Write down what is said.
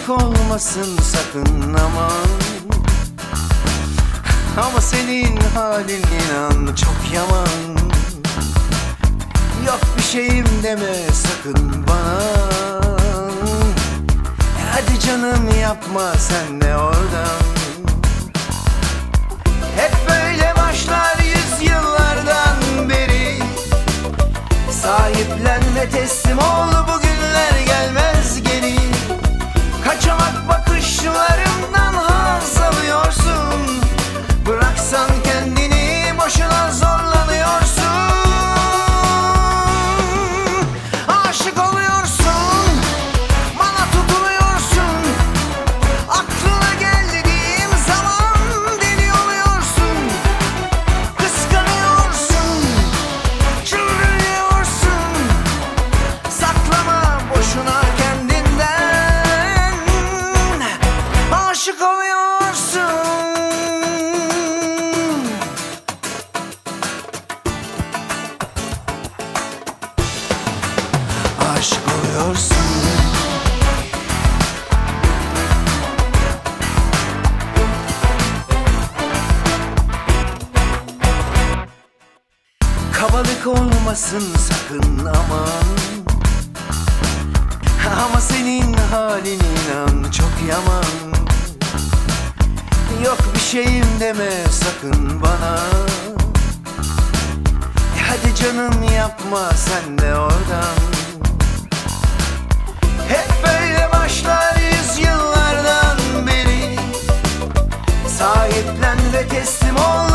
Kabalık olmasın sakın aman. Ama senin halin inan çok yaman. Yok bir şeyim deme sakın bana. Hadi canım yapma sen de oradan. Hep böyle başlar yüzyıllardan beri. Sahiplen ve teslim ol, bu günler gelmez geri. Kaçamak bakışlarımdan haz alıyorsun. Bıraksan kendini boşuna zorlanıyorsun. Aşık oluyorsun, bana tutuluyorsun. Aklına geldiğim zaman deli oluyorsun. Kıskanıyorsun, çıldırıyorsun. Saklama boşuna kendinden. Aşık oluyorsun. Aşık oluyorsun. Kabalık olmasın sakın aman. Ama senin halin inan çok yaman. Yok bir şeyim deme sakın bana. Hadi canım yapma sen de oradan. Hep böyle başlar yüzyıllardan beri. Sahiplen ve teslim ol,